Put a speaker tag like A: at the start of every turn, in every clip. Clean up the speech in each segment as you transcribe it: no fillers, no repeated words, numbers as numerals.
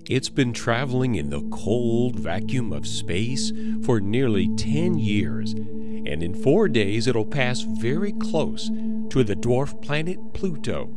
A: It's been traveling in the cold vacuum of space for nearly 10 years, and in 4 days it'll pass very close to the dwarf planet Pluto.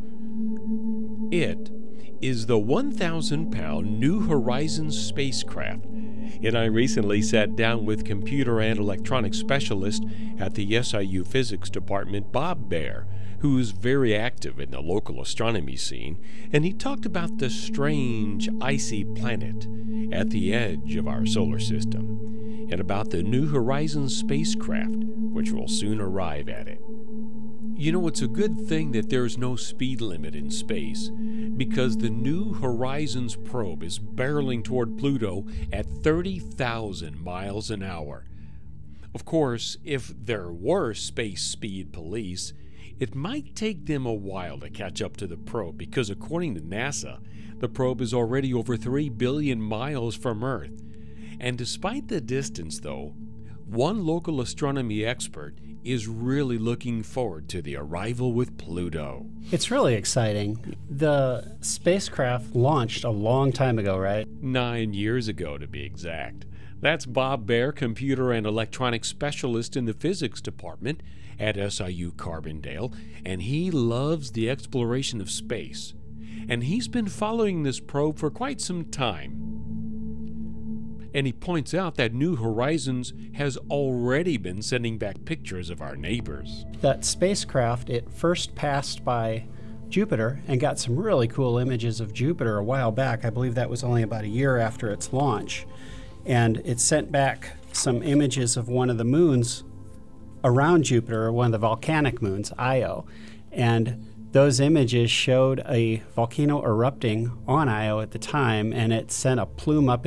A: It is the 1,000-pound New Horizons spacecraft, and I recently sat down with computer and electronics specialist at the SIU Physics Department, Bob Baer, who's very active in the local astronomy scene, and he talked about the strange, icy planet at the edge of our solar system, and about the New Horizons spacecraft, which will soon arrive at it. You know, it's a good thing that there's no speed limit in space, because the New Horizons probe is barreling toward Pluto at 30,000 miles an hour. Of course, if there were space speed police, it might take them a while to catch up to the probe, because according to NASA, the probe is already over 3 billion miles from Earth. And despite the distance, though, one local astronomy expert is really looking forward to the arrival with Pluto.
B: It's really exciting. The spacecraft launched a long time ago, right?
A: 9 years ago, to be exact. That's Bob Baer, computer and electronics specialist in the physics department at SIU Carbondale, and he loves the exploration of space. And he's been following this probe for quite some time. And he points out that New Horizons has already been sending back pictures of our neighbors.
B: That spacecraft, it first passed by Jupiter and got some really cool images of Jupiter a while back. I believe that was only about a year after its launch. And it sent back some images of one of the moons around Jupiter, one of the volcanic moons, Io. And those images showed a volcano erupting on Io at the time, and it sent a plume up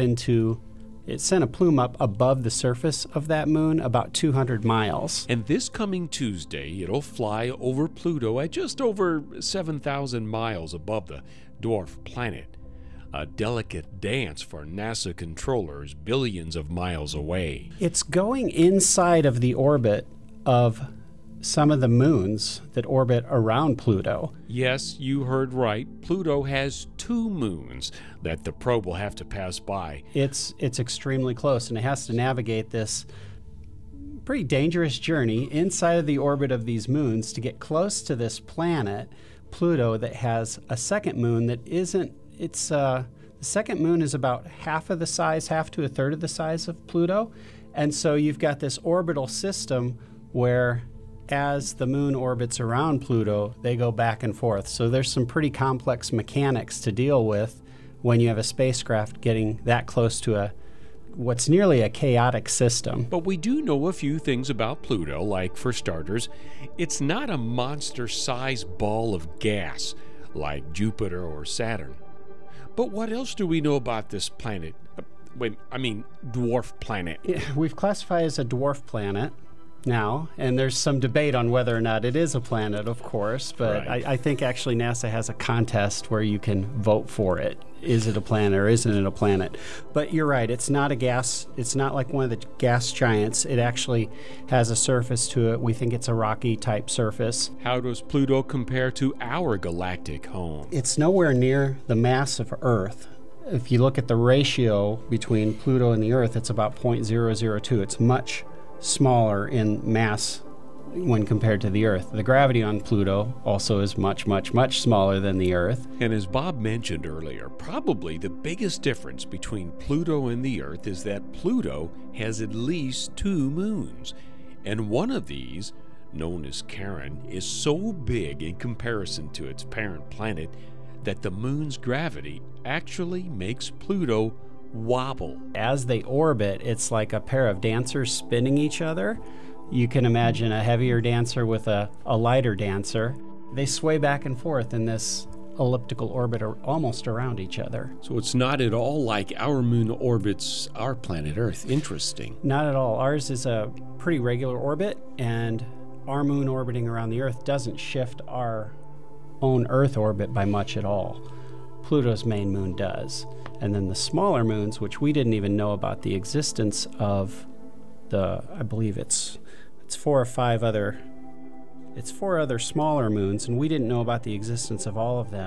B: above the surface of that moon about 200 miles.
A: And this coming Tuesday, it'll fly over Pluto at just over 7,000 miles above the dwarf planet. A delicate dance for NASA controllers billions of miles away.
B: It's going inside of the orbit of some of the moons that orbit around Pluto.
A: Yes, you heard right. Pluto has 2 moons that the probe will have to pass by.
B: It's extremely close, and it has to navigate this pretty dangerous journey inside of the orbit of these moons to get close to this planet, Pluto, that has a second moon that isn't, the second moon is about half to a third of the size of Pluto. And so you've got this orbital system where as the moon orbits around Pluto, they go back and forth. So there's some pretty complex mechanics to deal with when you have a spacecraft getting that close to what's nearly a chaotic system.
A: But we do know a few things about Pluto, like, for starters, it's not a monster-sized ball of gas like Jupiter or Saturn. But what else do we know about this planet? Dwarf planet.
B: Yeah, we've classified it as a dwarf planet now, and there's some debate on whether or not it is a planet, of course, but
A: right.
B: I think actually NASA has a contest where you can vote for it. Is it a planet or isn't it a planet? But you're right, it's not a gas, it's not like one of the gas giants. It actually has a surface to it. We think it's a rocky type surface.
A: How does Pluto compare to our galactic home?
B: It's nowhere near the mass of Earth. If you look at the ratio between Pluto and the Earth, it's about 0.002. It's much smaller in mass when compared to the Earth. The gravity on Pluto also is much, much, much smaller than the Earth.
A: And as Bob mentioned earlier, probably the biggest difference between Pluto and the Earth is that Pluto has at least 2 moons. And one of these, known as Charon, is so big in comparison to its parent planet that the moon's gravity actually makes Pluto wobble.
B: As they orbit, it's like a pair of dancers spinning each other. You can imagine a heavier dancer with a lighter dancer. They sway back and forth in this elliptical orbit almost around each other.
A: So it's not at all like our moon orbits our planet Earth. Interesting.
B: Not at all. Ours is a pretty regular orbit, and our moon orbiting around the Earth doesn't shift our own Earth orbit by much at all. Pluto's main moon does. And then the smaller moons, which we didn't even know about the existence of, I believe it's 4 or 5 other, it's 4 other smaller moons, and we didn't know about the existence of all of them.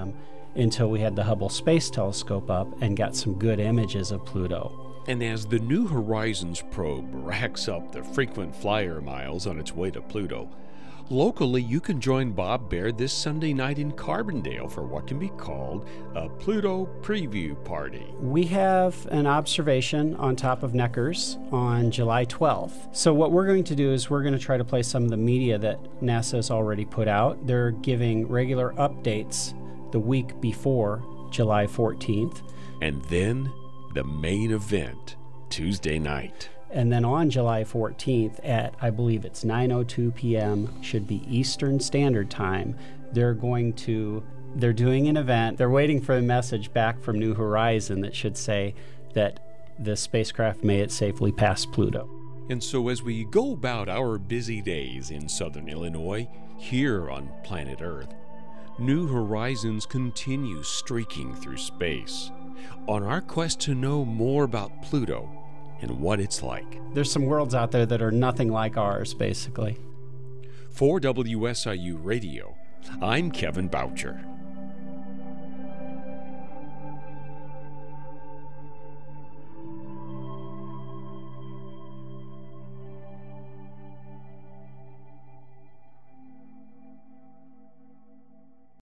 B: until we had the Hubble Space Telescope up and got some good images of Pluto.
A: And as the New Horizons probe racks up the frequent flyer miles on its way to Pluto, locally you can join Bob Baird this Sunday night in Carbondale for what can be called a Pluto preview party.
B: We have an observation on top of Neckers on July 12th. So what we're going to do is we're going to try to play some of the media that NASA has already put out. They're giving regular updates the week before July 14th.
A: And then the main event, Tuesday night.
B: And then on July 14th at, I believe it's 9:02 p.m., should be Eastern Standard Time, they're doing an event. They're waiting for a message back from New Horizons that should say that the spacecraft made it safely past Pluto.
A: And so as we go about our busy days in southern Illinois, here on planet Earth, New Horizons continues streaking through space on our quest to know more about Pluto and what it's like.
B: There's some worlds out there that are nothing like ours, basically.
A: For WSIU Radio, I'm Kevin Boucher.